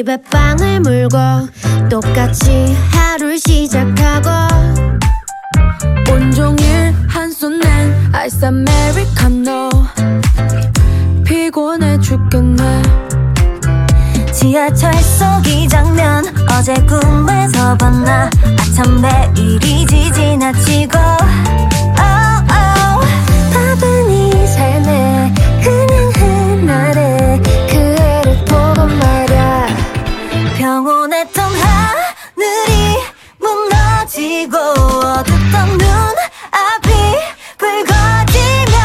입에 빵을 물고 똑같이 하루를 시작하고 온종일 한손엔 아이스 아메리카노 피곤해 죽겠네. 지하철 속 이 장면 어제 꿈에서 봤나. 아참 매일이지 지나치고 바쁜 이 삶에 그냥 흔하래 그 애를 보고 말야. 평온했던 하늘이 무너지고 어둡던 눈앞이 붉어지며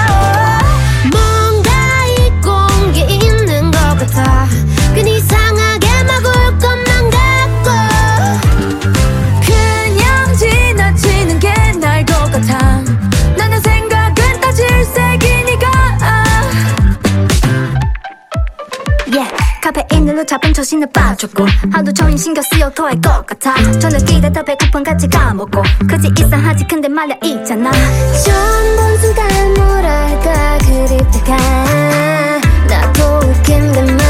뭔가 잊고 온 게 있는 것 같아. 괜히 이상하게 막 울 것만 같고 그냥 지나치는 게 나을 것 같아. 나는 생각은 다 질색이니까. 카페인으로 잡은 초신을 빠졌고 하루 종일 신경 쓰여 토할 것 같아. 저녁길에 더 배고픈 같이 까먹고 그지 이상하지 근데 말야 있잖아. 처음 본 순간 뭐랄까 그립다가 나도 웃긴데